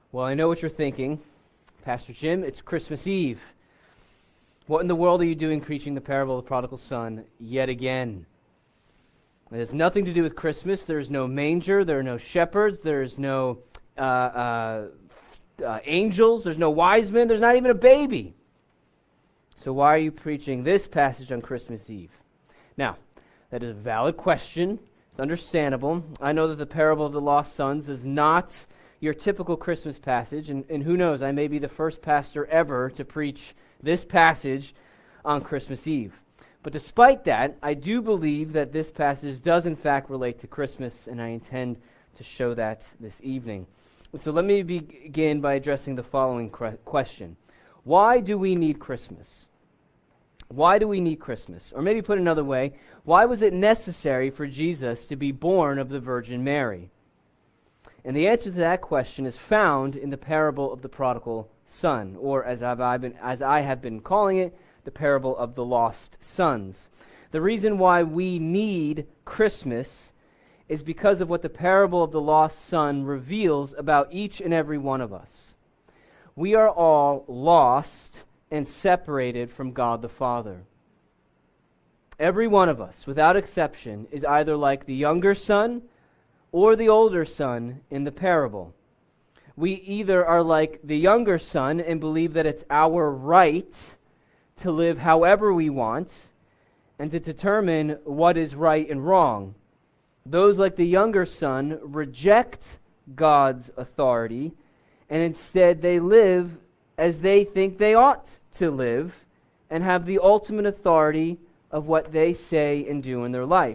Well, I know what you're thinking. Pastor Jim, it's Christmas Eve. What in the world are you doing preaching the parable of the prodigal son yet again? It has nothing to do with Christmas. There's no manger. There are no shepherds. There's no angels. There's no wise men. There's not even a baby. So why are you preaching this passage on Christmas Eve? Now, that is a valid question. It's understandable. I know that the parable of the lost sons is not your typical Christmas passage, and who knows, I may be the first pastor ever to preach this passage on Christmas Eve. But despite that, I do believe that this passage does in fact relate to Christmas, and I intend to show that this evening. So let me begin by addressing the following question. Why do we need Christmas? Why do we need Christmas? Or maybe put another way, why was it necessary for Jesus to be born of the Virgin Mary? And the answer to that question is found in the parable of the prodigal son, or as I have been calling it, the parable of the lost sons. The reason why we need Christmas is because of what the parable of the lost son reveals about each and every one of us. We are all lost and separated from God the Father. Every one of us, without exception, is either like the younger son or the older son in the parable. We either are like the younger son and believe that it's our right to live however we want and to determine what is right and wrong. Those like the younger son reject God's authority, and instead they live as they think they ought to live and have the ultimate authority of what they say and do in their life.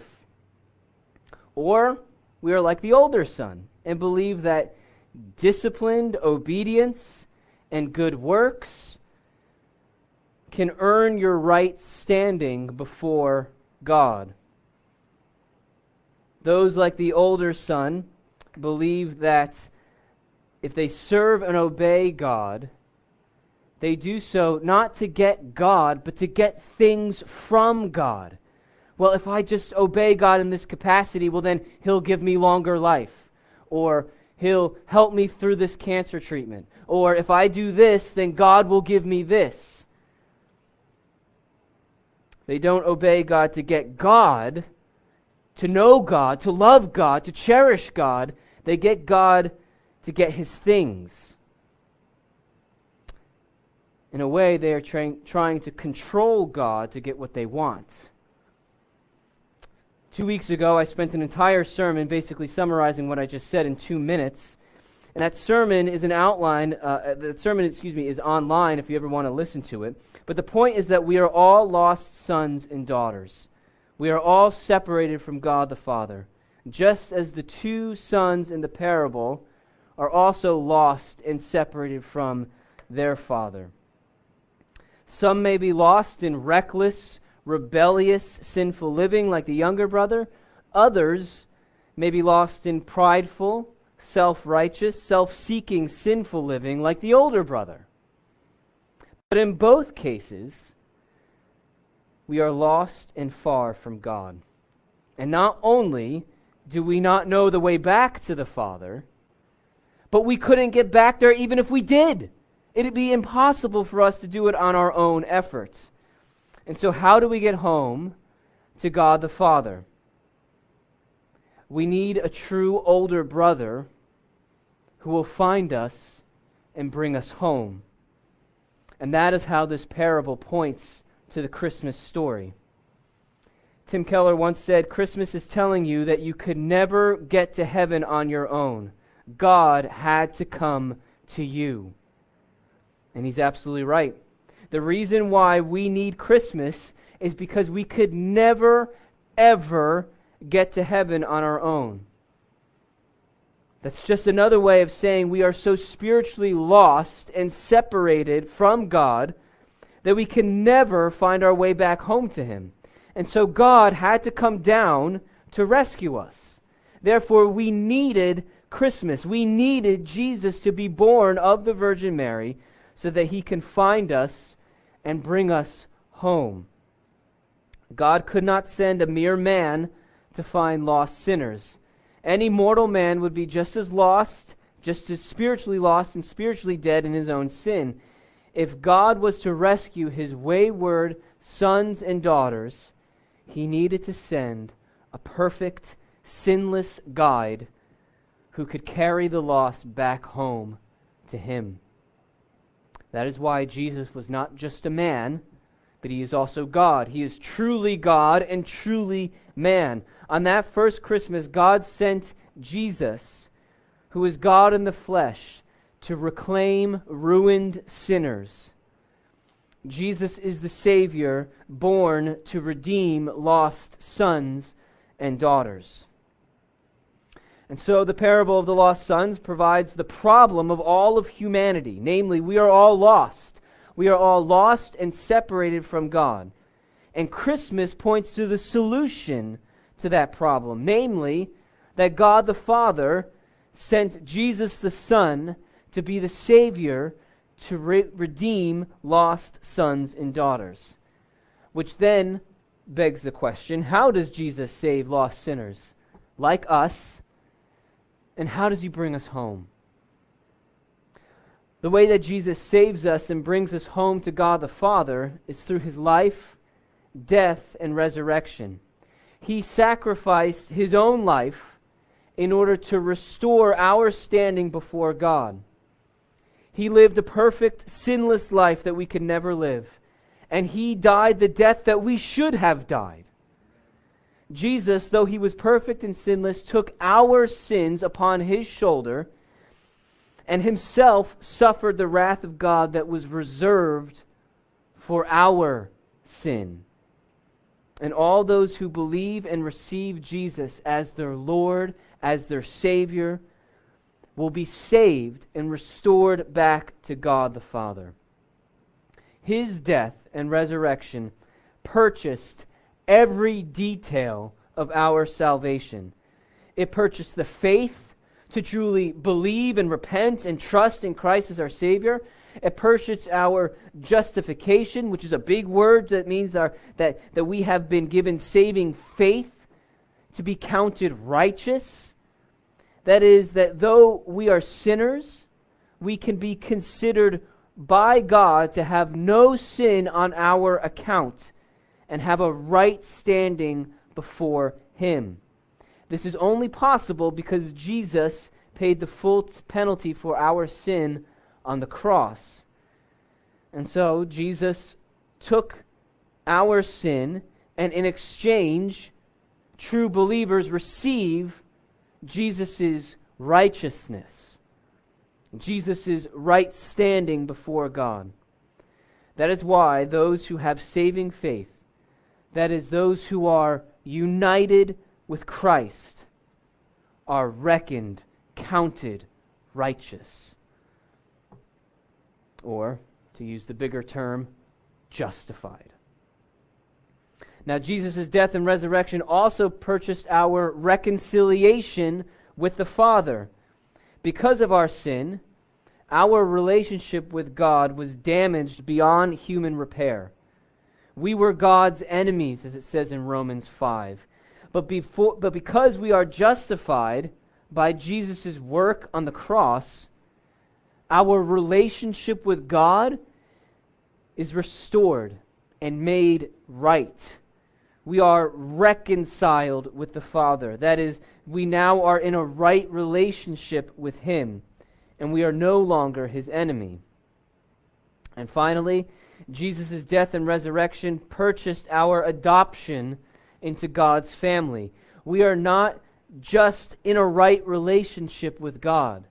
Or we are like the older son and believe that disciplined obedience and good works can earn your right standing before God. Those like the older son believe that if they serve and obey God, they do so not to get God, but to get things from God. Well, if I just obey God in this capacity, well then He'll give me longer life. Or He'll help me through this cancer treatment. Or if I do this, then God will give me this. They don't obey God to get God, to know God, to love God, to cherish God. They get God to get His things. In a way, they are trying to control God to get what they want. 2 weeks ago, I spent an entire sermon basically summarizing what I just said in 2 minutes. And that sermon is an outline, is online if you ever want to listen to it. But the point is that we are all lost sons and daughters. We are all separated from God the Father, just as the two sons in the parable are also lost and separated from their father. Some may be lost in reckless, rebellious, sinful living like the younger brother. Others may be lost in prideful, self-righteous, self-seeking, sinful living like the older brother. But in both cases, we are lost and far from God. And not only do we not know the way back to the Father, but we couldn't get back there even if we did. It'd be impossible for us to do it on our own efforts. And so how do we get home to God the Father? We need a true older brother who will find us and bring us home. And that is how this parable points to the Christmas story. Tim Keller once said, Christmas is telling you that you could never get to heaven on your own. God had to come to you. And he's absolutely right. The reason why we need Christmas is because we could never, ever get to heaven on our own. That's just another way of saying we are so spiritually lost and separated from God that we can never find our way back home to Him. And so God had to come down to rescue us. Therefore, we needed Christmas. We needed Jesus to be born of the Virgin Mary so that He can find us and bring us home. God could not send a mere man to find lost sinners. Any mortal man would be just as lost, just as spiritually lost and spiritually dead in his own sin. If God was to rescue his wayward sons and daughters, he needed to send a perfect, sinless guide who could carry the lost back home to him. That is why Jesus was not just a man, but he is also God. He is truly God and truly man. On that first Christmas, God sent Jesus, who is God in the flesh, to reclaim ruined sinners. Jesus is the Savior born to redeem lost sons and daughters. And so the parable of the lost sons provides the problem of all of humanity. Namely, we are all lost. We are all lost and separated from God. And Christmas points to the solution to that problem. Namely, that God the Father sent Jesus the Son to be the Savior to redeem lost sons and daughters. Which then begs the question, how does Jesus save lost sinners like us? And how does he bring us home? The way that Jesus saves us and brings us home to God the Father is through his life, death, and resurrection. He sacrificed his own life in order to restore our standing before God. He lived a perfect, sinless life that we could never live. And he died the death that we should have died. Jesus, though he was perfect and sinless, took our sins upon his shoulder and himself suffered the wrath of God that was reserved for our sin. And all those who believe and receive Jesus as their Lord, as their Savior, will be saved and restored back to God the Father. His death and resurrection purchased every detail of our salvation. It purchased the faith to truly believe and repent and trust in Christ as our Savior. It purchased our justification, which is a big word that means that we have been given saving faith to be counted righteous. That is, that though we are sinners, we can be considered by God to have no sin on our account and have a right standing before him. This is only possible because Jesus paid the full penalty for our sin on the cross. And so Jesus took our sin, and in exchange, true believers receive Jesus' righteousness, Jesus' right standing before God. That is why those who have saving faith, that is, those who are united with Christ, are reckoned, counted righteous. Or, to use the bigger term, justified. Now, Jesus' death and resurrection also purchased our reconciliation with the Father. Because of our sin, our relationship with God was damaged beyond human repair. We were God's enemies, as it says in Romans 5. But because we are justified by Jesus' work on the cross, our relationship with God is restored and made right. We are reconciled with the Father. That is, we now are in a right relationship with him, and we are no longer his enemy. And finally, Jesus' death and resurrection purchased our adoption into God's family. We are not just in a right relationship with God.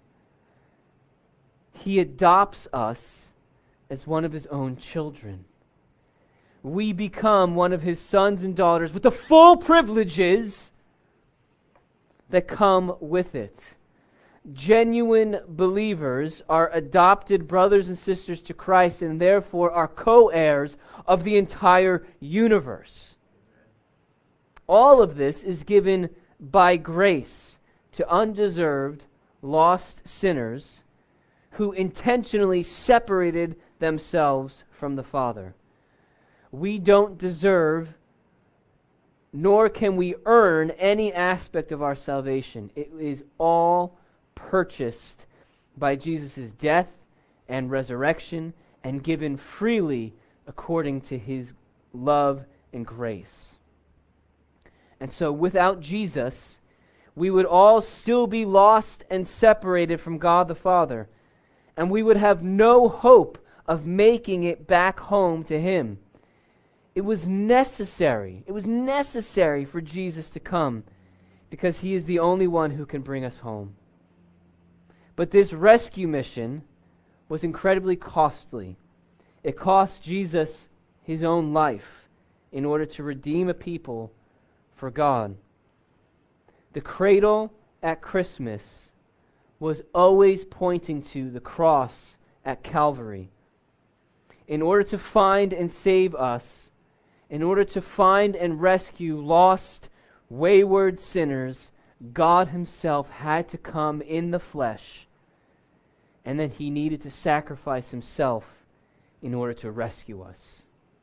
He adopts us as one of his own children. We become one of his sons and daughters with the full privileges that come with it. Genuine believers are adopted brothers and sisters to Christ and therefore are co-heirs of the entire universe. All of this is given by grace to undeserved, lost sinners who intentionally separated themselves from the Father. We don't deserve, nor can we earn any aspect of our salvation. It is all purchased by Jesus' death and resurrection, and given freely according to his love and grace. And so without Jesus, we would all still be lost and separated from God the Father, and we would have no hope of making it back home to him. It was necessary for Jesus to come, because he is the only one who can bring us home. But this rescue mission was incredibly costly. It cost Jesus his own life in order to redeem a people for God. The cradle at Christmas was always pointing to the cross at Calvary. In order to find and save us, in order to find and rescue lost, wayward sinners, God himself had to come in the flesh, and then he needed to sacrifice himself in order to rescue us.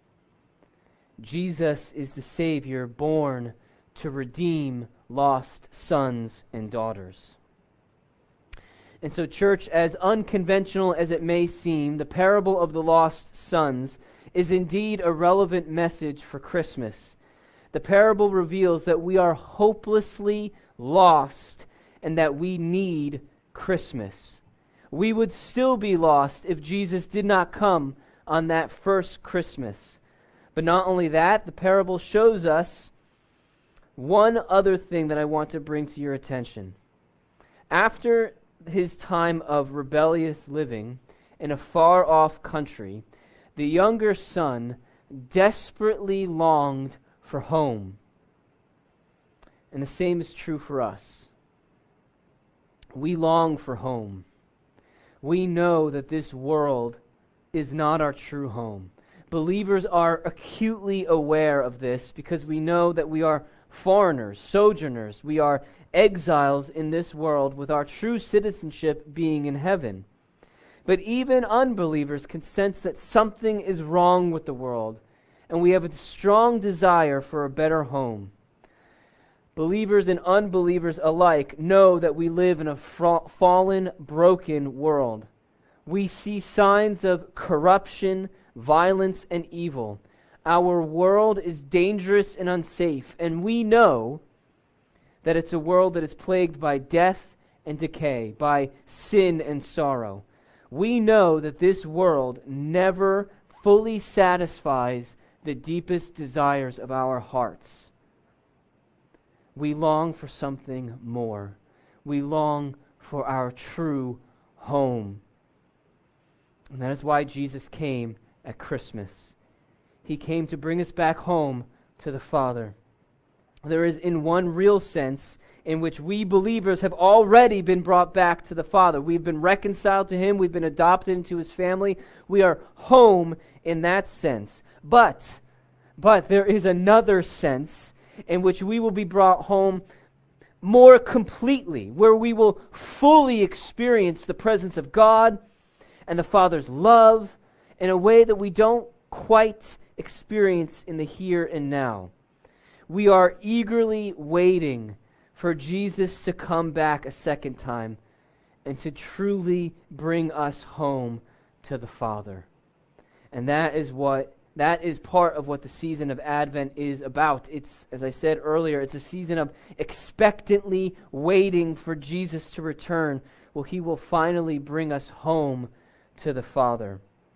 Jesus is the Savior born to redeem lost sons and daughters. And so, church, as unconventional as it may seem, the parable of the lost sons is indeed a relevant message for Christmas. The parable reveals that we are hopelessly lost and that we need Christmas. We would still be lost if Jesus did not come on that first Christmas. But not only that, the parable shows us one other thing that I want to bring to your attention. After his time of rebellious living in a far-off country, the younger son desperately longed for home. And the same is true for us. We long for home. We know that this world is not our true home. Believers are acutely aware of this because we know that we are foreigners, sojourners. We are exiles in this world with our true citizenship being in heaven. But even unbelievers can sense that something is wrong with the world, and we have a strong desire for a better home. Believers and unbelievers alike know that we live in a fallen, broken world. We see signs of corruption, violence, and evil. Our world is dangerous and unsafe, and we know that it's a world that is plagued by death and decay, by sin and sorrow. We know that this world never fully satisfies the deepest desires of our hearts. We long for something more. We long for our true home. And that is why Jesus came at Christmas. He came to bring us back home to the Father. There is, in one real sense, in which we believers have already been brought back to the Father. We've been reconciled to him. We've been adopted into his family. We are home in that sense. But there is another sense in which we will be brought home more completely, where we will fully experience the presence of God and the Father's love in a way that we don't quite experience in the here and now. We are eagerly waiting for Jesus to come back a second time and to truly bring us home to the Father. And that is part of what the season of Advent is about. It's, as I said earlier, it's a season of expectantly waiting for Jesus to return. Well, he will finally bring us home to the Father.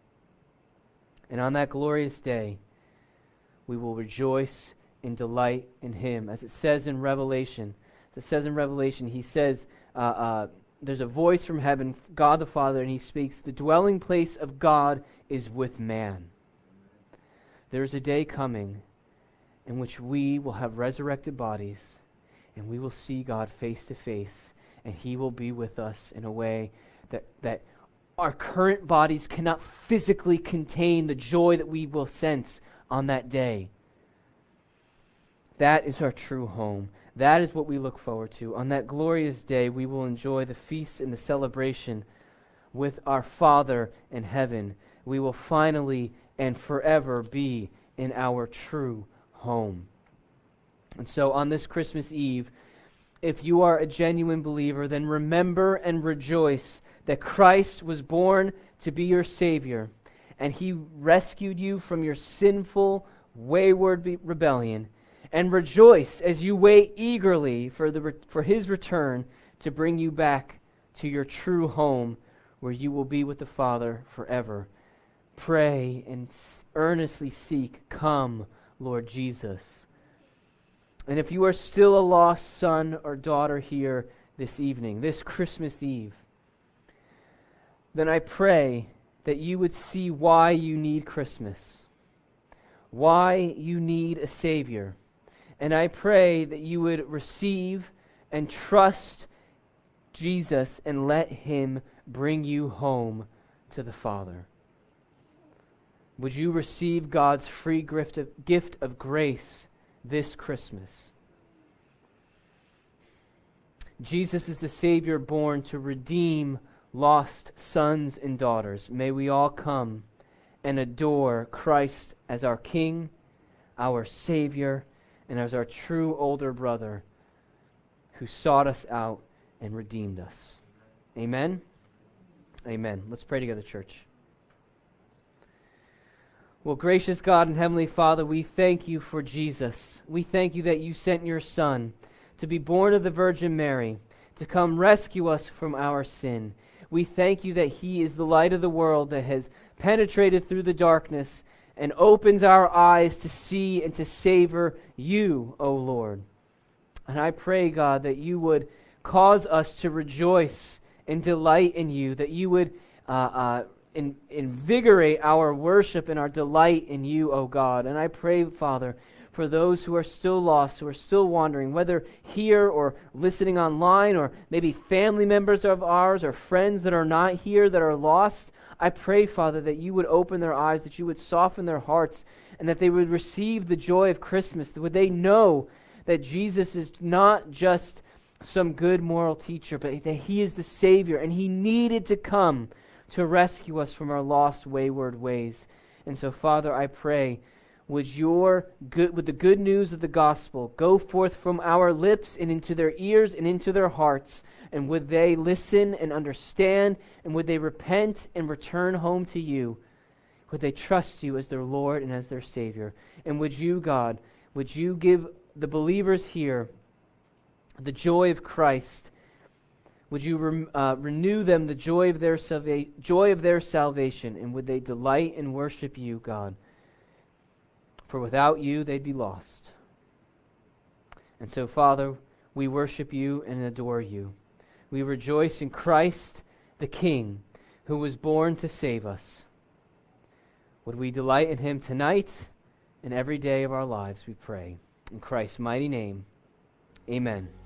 And on that glorious day, we will rejoice and delight in him. As it says in Revelation, he says, there's a voice from heaven, God the Father, and he speaks, the dwelling place of God is with man. There is a day coming in which we will have resurrected bodies, and we will see God face to face, and he will be with us in a way that our current bodies cannot physically contain the joy that we will sense on that day. That is our true home. That is what we look forward to. On that glorious day, we will enjoy the feast and the celebration with our Father in heaven. We will finally and forever be in our true home. And so on this Christmas Eve, if you are a genuine believer, then remember and rejoice that Christ was born to be your Savior, and He rescued you from your sinful, wayward rebellion. And rejoice as you wait eagerly for His return to bring you back to your true home, where you will be with the Father forever. Pray and earnestly seek, come, Lord Jesus. And if you are still a lost son or daughter here this evening, this Christmas Eve, then I pray that you would see why you need Christmas, why you need a Savior. And I pray that you would receive and trust Jesus and let Him bring you home to the Father. Would you receive God's free gift of grace this Christmas? Jesus is the Savior born to redeem lost sons and daughters. May we all come and adore Christ as our King, our Savior, and as our true older brother who sought us out and redeemed us. Amen? Amen. Let's pray together, church. Well, gracious God and Heavenly Father, we thank you for Jesus. We thank you that you sent your Son to be born of the Virgin Mary, to come rescue us from our sin. We thank you that He is the light of the world that has penetrated through the darkness and opens our eyes to see and to savor you, O Lord. And I pray, God, that you would cause us to rejoice and delight in you, that you would invigorate our worship and our delight in you, O God. And I pray, Father, for those who are still lost, who are still wandering, whether here or listening online, or maybe family members of ours or friends that are not here that are lost, I pray, Father, that you would open their eyes, that you would soften their hearts, and that they would receive the joy of Christmas. Would they know that Jesus is not just some good moral teacher, but that He is the Savior, and He needed to come to rescue us from our lost, wayward ways. And so, Father, I pray, would the good news of the gospel go forth from our lips and into their ears and into their hearts, and would they listen and understand, and would they repent and return home to you? Would they trust you as their Lord and as their Savior? And would you, God, would you give the believers here the joy of Christ? Would you renew them the joy of their salvation, and would they delight and worship you, God? For without you, they'd be lost. And so, Father, we worship you and adore you. We rejoice in Christ, the King, who was born to save us. Would we delight in Him tonight and every day of our lives, we pray. In Christ's mighty name, amen.